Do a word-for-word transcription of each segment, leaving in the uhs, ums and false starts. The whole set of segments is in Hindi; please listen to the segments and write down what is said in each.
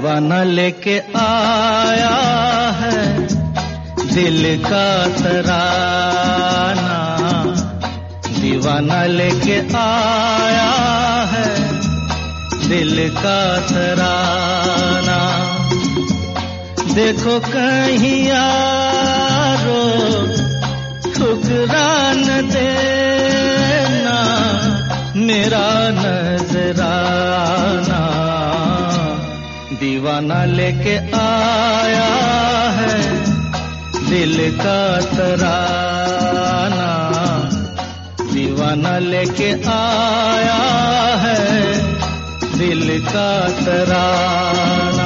दीवाना लेके आया है दिल का तराना, दीवाना लेके आया है दिल का तराना। देखो कहीं यारो ठुकरा न देना मेरा नजराना, दीवाना लेके आया है दिल का तराना, दीवाना लेके आया है दिल का तराना।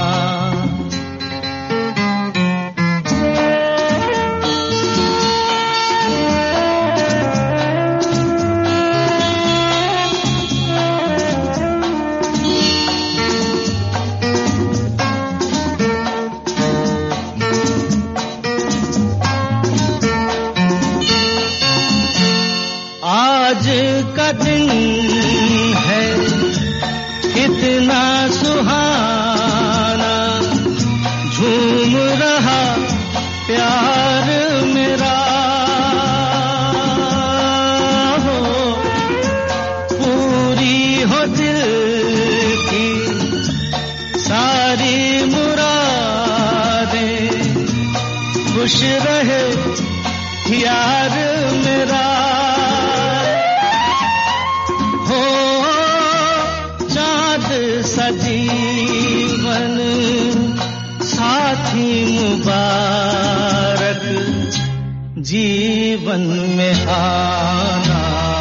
आज का दिन है कितना सुहाना, झूम रहा प्यार मेरा हो, पूरी हो दिल की सारी मुरादें, खुश रहे यार मेरा। जीवन साथी मुबारक जीवन में आना,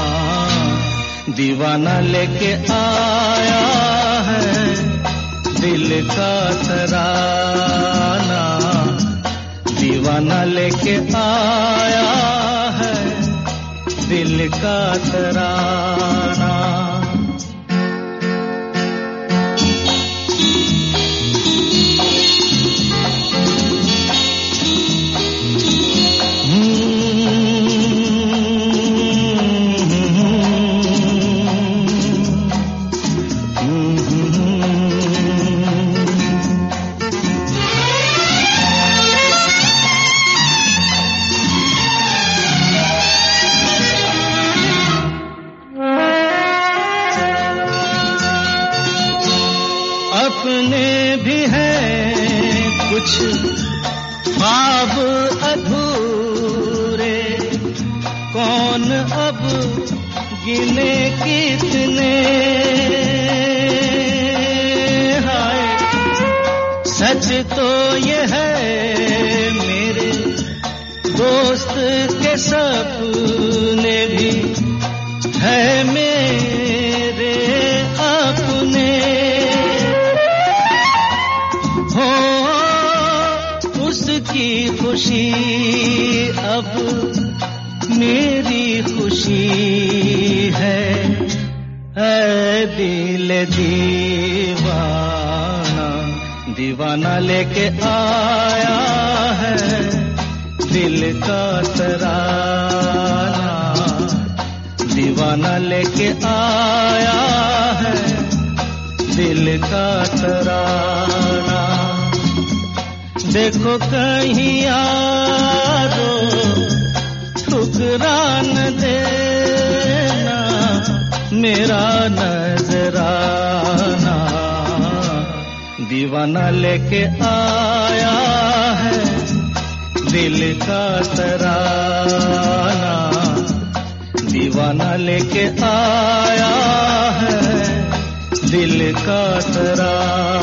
दीवाना लेके आया है दिल का तराना, दीवाना लेके आया है दिल का तराना। अपने भी हैं कुछ ख्वाब अधूरे, कौन अब गिने कितने, हाय सच तो ये है मेरे दोस्त के सपने भी है मेरे अपने, उसकी खुशी अब मेरी खुशी है, ऐ दिल दीवाना, दीवाना लेके आया है दिल का तराना, दीवाना लेके आया है दिल का तराना। देखो कहीं यारो ठुकरा न देना मेरा नजराना, दीवाना लेके आया है दिल का तराना, दीवाना लेके आया है दिल का तराना।